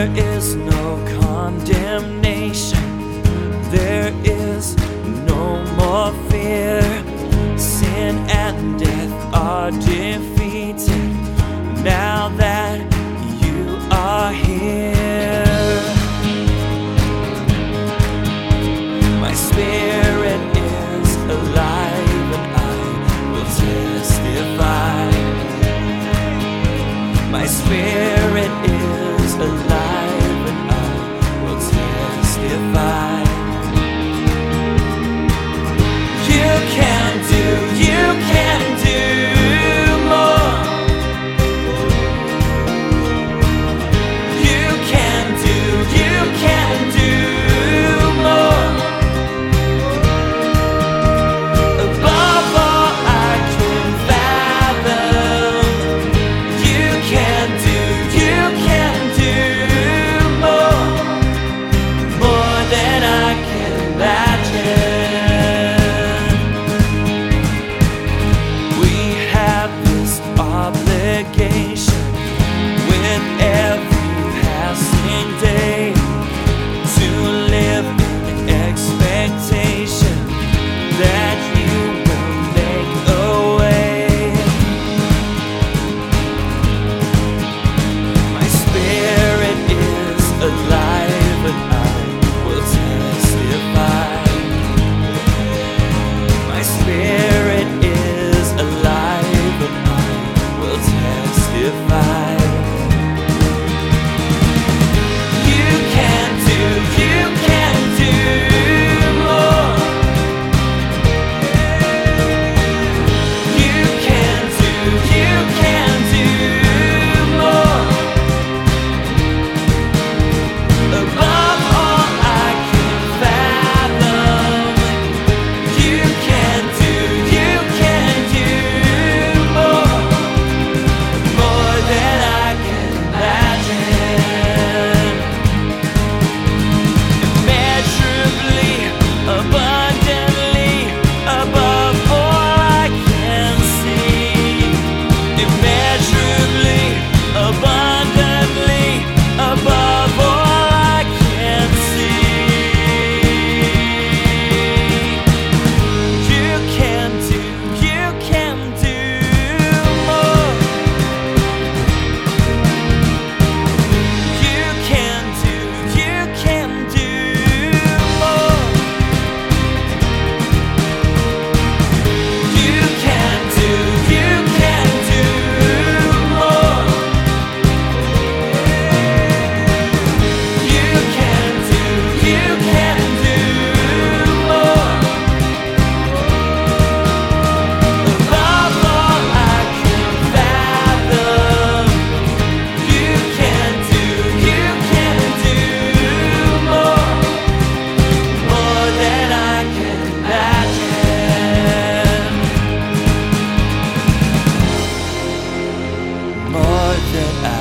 There is no condemnation, there is no more fear. Sin and death are defeated now that you are here. My spirit is alive and I will testify. My spirit is alive and I will testify. You can do more. You can do more. Above all I can fathom. You can do more than I can imagine. We have this obligation with every passing day to live in expectation that you will make a way. My spirit is alive and I will testify. My spirit is alive and I will testify. You can do more. You can do more. Above all I can fathom. You can do more than I can imagine. Immeasurably, abundantly, above all I can see. Immeasurably, abundantly, above all I can see. You can do more. You can do more. You can do more. You can do more. Above all I can fathom. You can do more than I can imagine. More than I